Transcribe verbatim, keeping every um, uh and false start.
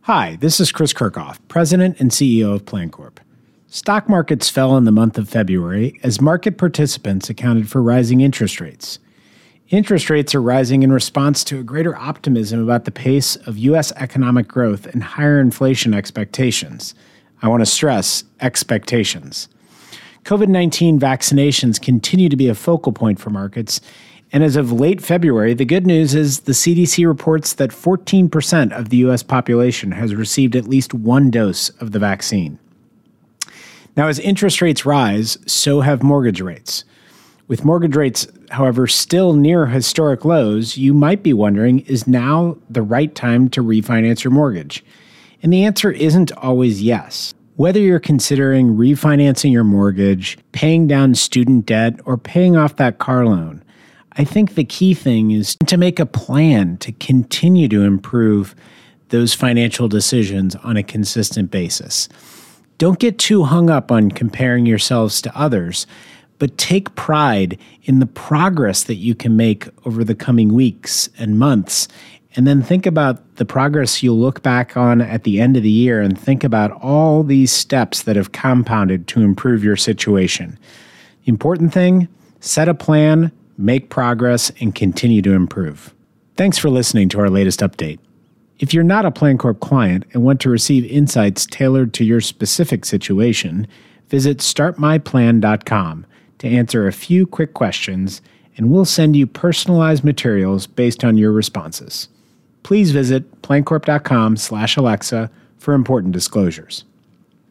Hi, this is Chris Kirchhoff, President and C E O of PlanCorp. Stock markets fell in the month of February as market participants accounted for rising interest rates. Interest rates are rising in response to a greater optimism about the pace of U S economic growth and higher inflation expectations. I want to stress expectations. COVID nineteen vaccinations continue to be a focal point for markets, and as of late February, the good news is the C D C reports that fourteen percent of the U S population has received at least one dose of the vaccine. Now, as interest rates rise, so have mortgage rates. With mortgage rates, however, still near historic lows, you might be wondering, is now the right time to refinance your mortgage? And the answer isn't always yes. Whether you're considering refinancing your mortgage, paying down student debt, or paying off that car loan, I think the key thing is to make a plan to continue to improve those financial decisions on a consistent basis. Don't get too hung up on comparing yourselves to others, but take pride in the progress that you can make over the coming weeks and months. And then think about the progress you'll look back on at the end of the year and think about all these steps that have compounded to improve your situation. The important thing, set a plan, make progress, and continue to improve. Thanks for listening to our latest update. If you're not a PlanCorp client and want to receive insights tailored to your specific situation, visit start my plan dot com to answer a few quick questions, and we'll send you personalized materials based on your responses. Please visit plancorp dot com slash Alexa for important disclosures.